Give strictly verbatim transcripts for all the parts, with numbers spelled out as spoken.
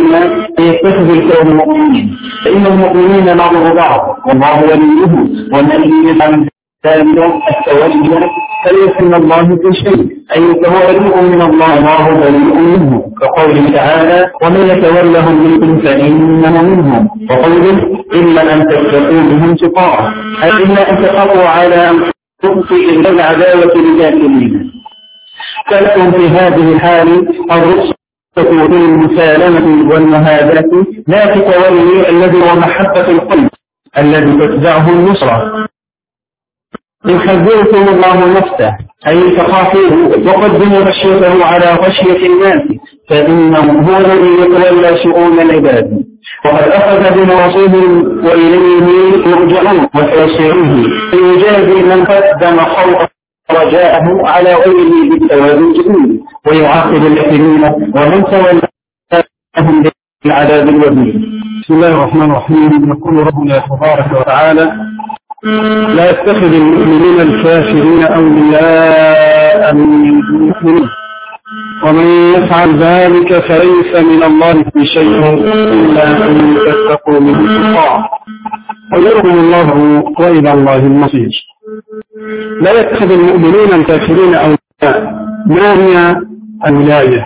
يتخذ الكون المؤمنين، فإن المؤمنين بعضهم بعض والله وليهم، والذي يفعل ذلك التولي فليس من الله في شيء، أي فهو بريء من الله الله بريء منه، كقوله تعالى ومن يتولهم منكم فإنه منهم، وقوله إلا أن تتقوا بهم تقاء، أي إلا أن تقوا على أنفسكم إلا العداوة للكافرين. فلكم في هذه الحال الرخصة في المسالمة والمهابة، لا في التولي الذي هو محبة القلب الذي تتبعه النصرة. يحذركم الله نفسه أي تخافوه وقدموا خشيته على خشية الناس، فإنه هو الذي يتولى شؤون العباد، وقد أخذ بنواصيهم وإليه يرجعون وتوسعوه فيجازي من قدم خوفا رجاءه على غيره بالثواب الجميل، ويعاقب الكافرين ومن تولاهم بالعذاب الوبيل. بسم الله الرحمن الرحيم. يقول ربنا تبارك وتعالى لا يتخذ المؤمنين الكافرين أولياء من المؤمنين ومن يفعل ذلك فليس من الله في شيء إلا أن تتقوا منه تقاه ويرحم الله وإلى الله المصير. لا يتخذ المؤمنين الكافرين أولياء. ما هي الولاية؟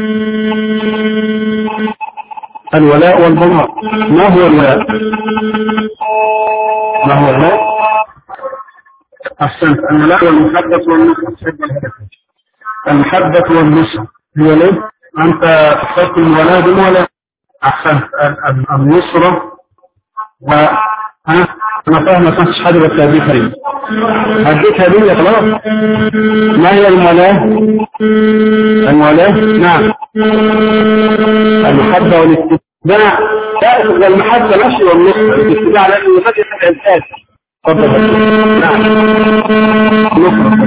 الولاء والبراء. ما هو الولاء؟ ما هو الولاء؟ أحسنت. الولاء والمحبة والنصر. المحبة والنصر هي ليه؟ أنت اخترت الولاء بالولاء. أحسنت. النصرة و ها أنا فاهم ما كنتش حاجة بس هديك هدية. هديك هدية خلاص. ما هي المولاة؟ المولاة نعم المحبة والاتباع. لا المحبة ماشي والنصر، الاتباع لأنه يفكر في الإنسان. تفضل. نعم نصر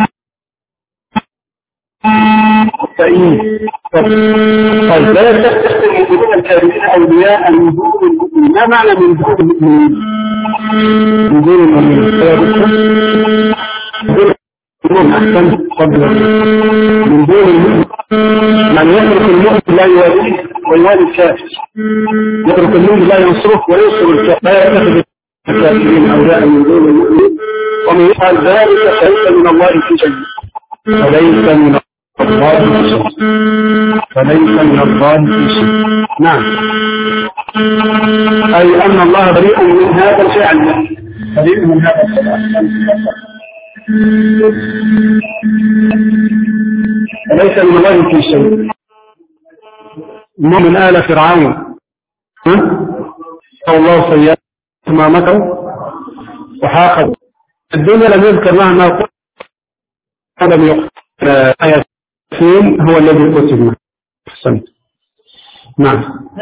طيب. طيب لا تستخدم المؤمنين الكافرين أولياء من دون المؤمنين. ما معنى من دون المؤمنين؟ من دون المؤمنين أحسن قبل من دون المؤمن. من يترك المؤمن لا يواليه ويوالي الكافر، يترك المؤمن لا ينصره وينصر الكافر. لا يتخذ الكافرين أولياء من دون المؤمنين ومن يفعل ذلك فليس من الله في شيء. فليس من الله في شيء. فليس من الله في شيء. نعم أي أن الله بريء من هذا الفعل، بريء من هذا الفعل. فليس من الله في شيء. من آل فرعون الله سيئات ما مكروا وحاق الدنيا لم يذكر معها ما لم يقل آياتين هو الذي قتل معه. أحسنت. نعم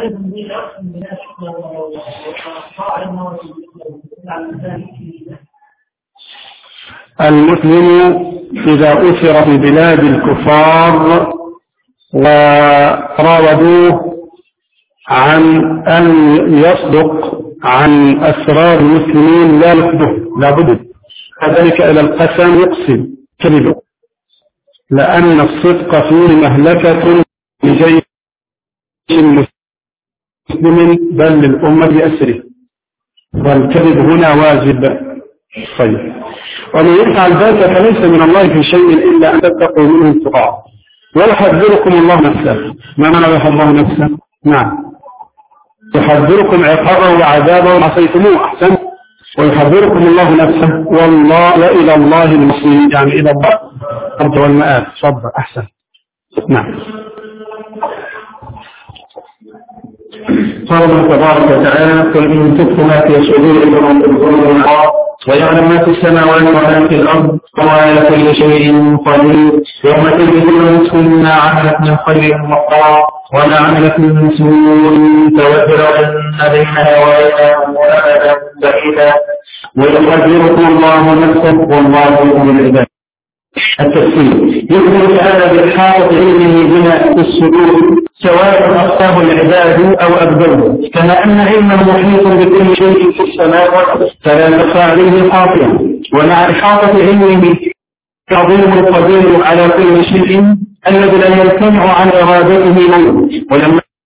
المسلم إذا أسر في بلاد الكفار وراودوه عن أن يصدق عن أسرار المسلمين لا يصدق لا بد كذلك إلى القسم يقسم كذبه، لأن الصدق فيه مهلكة لجيش المسلم بل للأمة بأسره، والكذب هنا واجب. طيب ومن يفعل ذلك فليس من الله في شيء إلا أن تتقوا منه التقاء ويحذركم الله نفسه. ما معنى يحذر الله نفسه؟ نعم يحذركم عقابه وعذابه وعصيتموه. أحسن. ويحذركم الله نفسه والله وإلى الله المصير، يعني إلى الله الأرض والمآب. صبر. أحسن. نعم قال الله تبارك وتعالى قل إن تبتم ما في صدوركم تبصروا الله ويعلم ما في السماوات وما في الأرض وهو على كل شيء قدير. يوم تجد نفس ما عملت من خير محضرا وما عملت من سوء تود أن بينها وبينه أمدا بعيدا ويحذركم الله نفسه والله يؤمن بالعباد. التفسير يخبر تعالى بإحاطة علمه بما في الصدور سواء أخطاه العباد أو أبدوه، كما أن علمه محيط بكل شيء في السماء والأرض فلا يخفى عليه خافيا. ومع إحاطة علمه عظيم القدير على كل شيء الذي لا يمتنع عن إرادته منه. ولما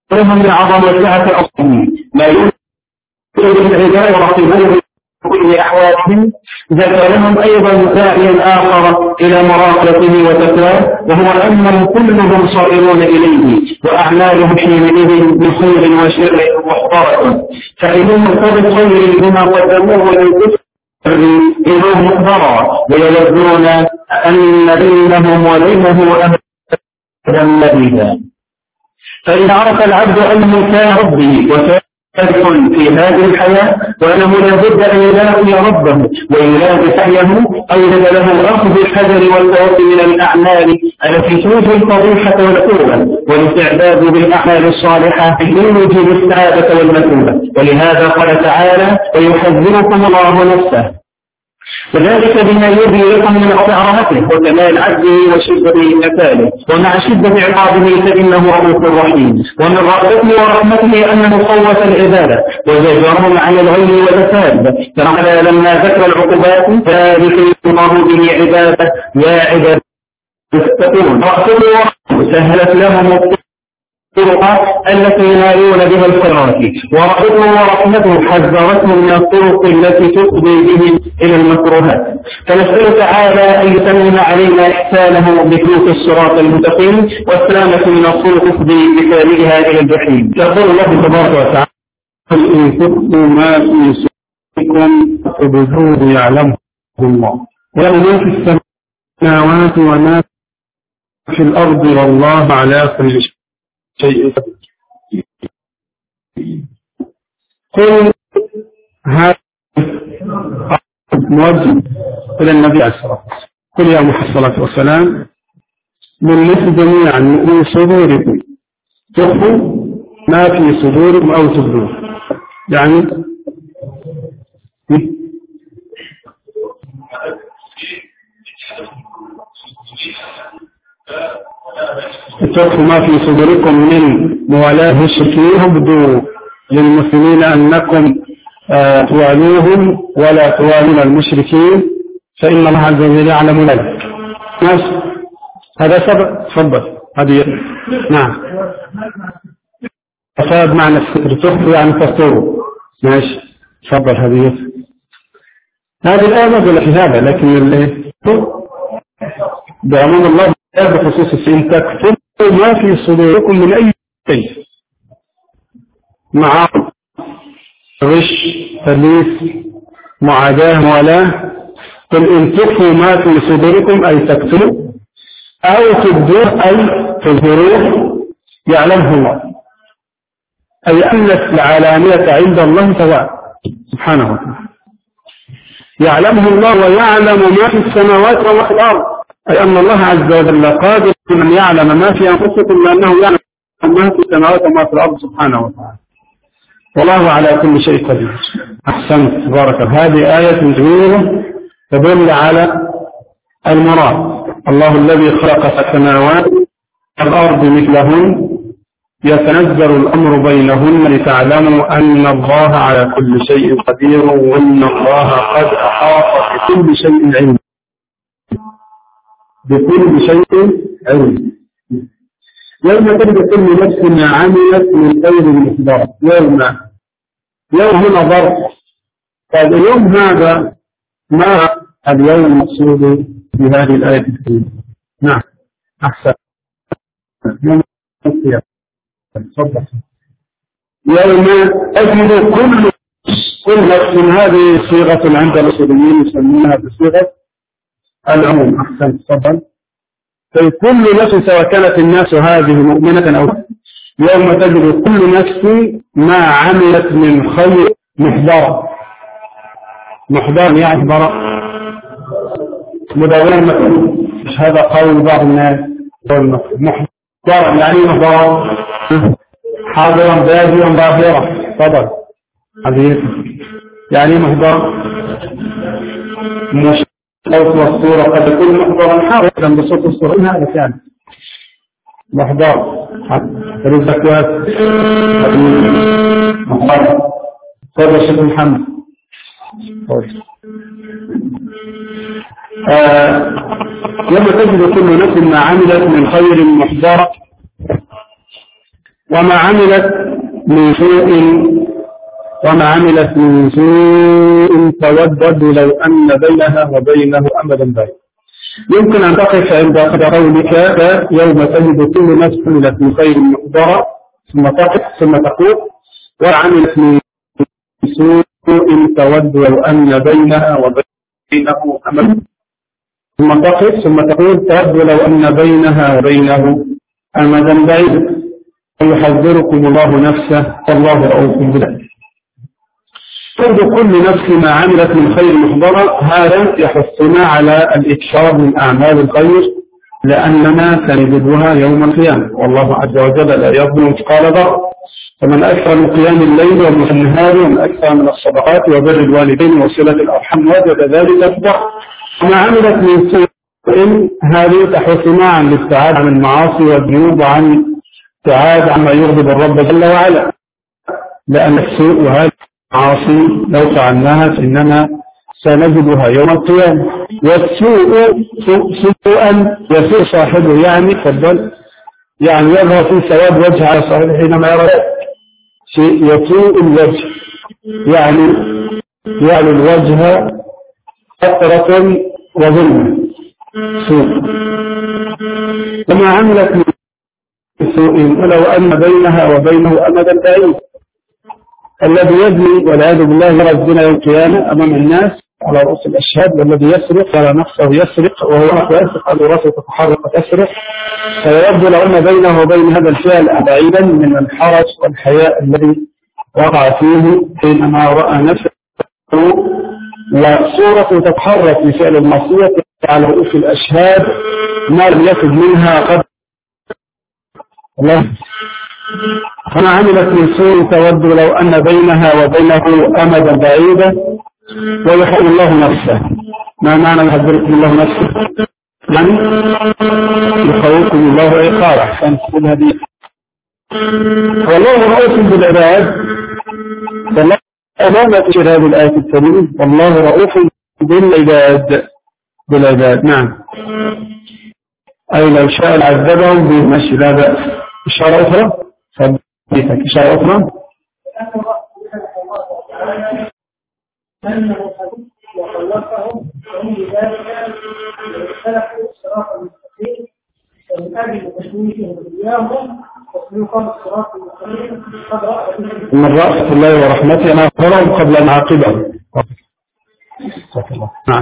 لهم لعظم سعة أصله ما يوجد العباد يراقبون في كل أحوالهم. ذكر لهم أيضا داعيا آخر إلى مراقبته وتقواه، وهو أنهم كلهم صائرون إليه، وأعمالهم حينئذ من خير وشر محضرة، فإنهم قد خير بما قدموه ومن إليه مقدرا، ويودون أن بينهم وبينه أبدا مبيدا. فإن عرف العبد أنه كان ربه وكان في هذه الحياة، وأنه لا بد أن يلاقي ربه ويلاقي سعيه، أوجب له أخذ الحذر والتوقي من الأعمال التي توجب الفضيحة والعقوبة، والاستعداد بالأعمال الصالحة لوجوب السعادة والمثوبة. ولهذا قال تعالى: ويحذركم الله نفسه، وذلك بما يرضي لكم من عظمته وكمال عدله وشدة نكاله، ومع شدة عقابه فإنه رؤوف رحيم. ومن رحمته ورحمته أنه خوف العبادة وزجرهم عن الغي والفساد، فقال لما ذكر العقوبات ذلك الله به عباده يا عباد تتقون، سهلت لهم الطرق التي ينالون بها الخيرات، ورحمته ورحمته حذرتهم من الطرق التي تفضي بهم إلى المكروهات. فنسأل تعالى أن يتمم علينا إحسانه بسلوك الصراط المستقيم والسلامة من الطرق تفضي بسالها إلى الجحيم. يقول الله تبارك وتعالى: إن تخفوا ما في صدوركم فابدوه يعلمه الله، وله ما في السماوات وما في الأرض والله على كل شيء شيء. قل هذا موجه إلى النبي عليه الصلاة والسلام: قل يا محمد الصلاة والسلام للناس جميعا من صدوركم تخفوا ما في صدوركم أو تبدوه، يعني تخفوا ما في صدوركم من موالاة المشركين ابدوا للمسلمين أنكم آه توالوهم ولا توالون المشركين فإن الله عز وجل يعلم ذلك. ماشي، هذا سبب. تفضل. هذه نعم، فساد معنى الستر، تخفوا يعني تستروا. ماشي، تفضل. هذه هذه الآية نزل في هذا، لكن اللي بعموم الله بخصوص السين: تكفروا ما في صدوركم من أي شيء، مع غش، تدليس، معاداة، موالاه. قل إن تخفوا ما في صدوركم أي تكفروا أو تبدوه أي تظهروه يعلمه الله، أي أن العلانية عند الله سواء سبحانه وتعالى. يعلمه الله ويعلم ما في السماوات وما في الأرض، أي أن الله عز وجل قادر أن يعلم ما في أنفسكم لأنه يعلم ما في السماوات وما في الأرض سبحانه وتعالى، والله على كل شيء قدير. أحسنت، بارك. هذه آية جميلة تدل على المراد. الله الذي خلق السماوات والأرض مثلهن يتنزل الأمر بينهن لتعلموا أن الله على كل شيء قدير وأن الله قد أحاط بكل شيء علم. بكل شيء علم. يوم تجد كل نفس ما عملت من خير مقدار. يوم يوم هنا ظرف، فاليوم هذا ما اليوم المقصود في هذه الآية الكريمة. نعم، أحسن. يوم القيامة. تفضل. يوم أجد كل كل نفس، هذه صيغة عند الأصوليين يسمونها بصيغة العموم. أحسن، تفضل. في كل نفس سواء كانت الناس هذه مؤمنة أو يوم تجد كل نفس ما عملت من خير محضرة. محضر يعني محضرة مدونة مكتوب، هذا قول بعض الناس. محضر يعني محضرة حاضرا باديا ظاهرا. تفضل. هذه يعني محضر مش صوت والصورة قد يكون محضرا حاضرا بصوت الصورة. هذا كان محضر الزكوات محضر. تفضل الشيخ محمد. آه يوم تجد كل نفس ما عملت من خير محضرة وما عملت من سوء وما عملت من سوء تودد لو أن بينها وبينه أمدا بعيد. يمكن أن تقف عند قولك يوم تجد كل نفس عملت من خير مقدرة ثم تقف ثم تقول وعملت من سوء تود لو أن بينها وبينه أمدا ثم تقف ثم تقول تود لو أن بينها وبينه أمدا بعيد ويحذركم الله نفسه والله رؤوف بالعباد. ترد كل نفس ما عملت من خير محضرة. هذا يحثنا على الإكثار من أعمال الخير لأننا سنجدها يوم القيامة والله عز وجل لا يظلم مثقال ذرة. فمن أكثر من قيام الليل ومن النهار ومن أكثر من الصدقات وبر الوالدين وصلة الأرحام وجد ذلك أكبر. وما عملت من سوء هذه تحثنا عن الابتعاد عن المعاصي والذنوب وعن الابتعاد عما يغضب الرب جل وعلا، لأن السوء وهذه المعاصي لو فعلناها فإننا سنجدها يوم القيامة. والسوء سوءا يسوء صاحبه يعني فضل يعني يظهر في سواد وجه على صاحبه حينما يرى شيء يسوء الوجه يعني يعني الوجه قطرة وظلمة سوء. وما عملت من سوء ولو أن بينها وبينه أمدا بعيد. الذي يزني والعياذ بالله يرى الزنا يوم القيامة أمام الناس على رؤوس الأشهاد، والذي يسرق على نفسه يسرق وهو يسرق على رأسه تتحرك وتسرق، فيبدو لو أن بينه وبين هذا الفعل بعيدا من الحرج والحياء الذي وقع فيه حينما رأى نفسه وصورة تتحرك بفعل المعصية على رؤوس الأشهاد ما لم يكن منها قد الله. فما عملت من سوء تود لو أن بينها وبينه أمدا بعيدا ويحب الله نفسه. ما معنى يحذركم الله نفسه؟ يعني يخوفكم الله عقابه. فانتقل هذه والله رؤوف بالعباد. والله أمامة في هذه الآية الكريمة والله رؤوف بالعباد بالعباد. نعم أي لو شاء العذبهم بمشي لا بأس. إشارة أخرى فبيتك إشارة أخرى وخلقهم وهم بذلك اختلفوا الصراط المستقيم ومن اجل تشويشهم اياهم وسلوكهم الصراط المستقيم قد رأى من رأفة الله ورحمته ما أخبرهم قبل أن عاقبهم. نعم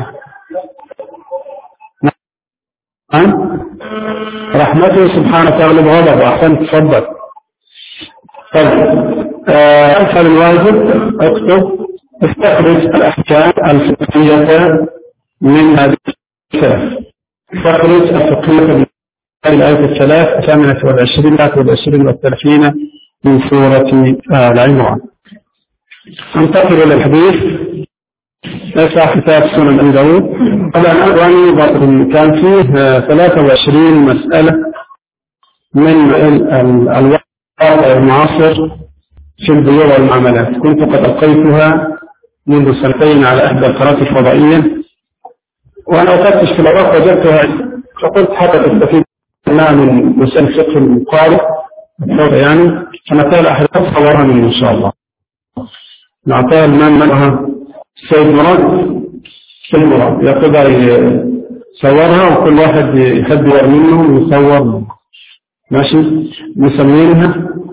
نعم رحمته سبحانه تغلب غضب. أحسنت تفضل. طيب أسهل الواجب اكتب استخرج الأحكام الفقهية من هذه الثلاث. استخرج الفقهية من هذه الآية الثلاث الثامنة والعشرين والعشرين والثلاثين من سورة آل عمران. انتقل إلى الحديث. يفتح كتاب سنن أبي داود. طبعا أولا كان فيه ثلاثة وعشرين مسألة من الواقع المعاصر في البيوع والمعاملات. كنت قد ألقيتها منذ سنتين على إحدى القنوات الفضائية وأنا أفتش في الأوراق وجدتها فقلت حتى تستفيد منها من مسألة فقه المقارب يعني فنتال أحداث صورها منه إن شاء الله. نعطيها المال منها سيد مراد سيد مراد يقدر يصورها وكل واحد يحب منه يصور ماشي. نسمينها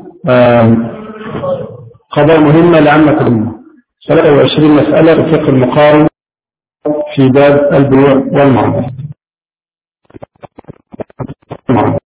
قضايا مهمة لعامة الأمة. ثلاثة وعشرين مسألة فقه المقارن في باب البيوع والمعاملات.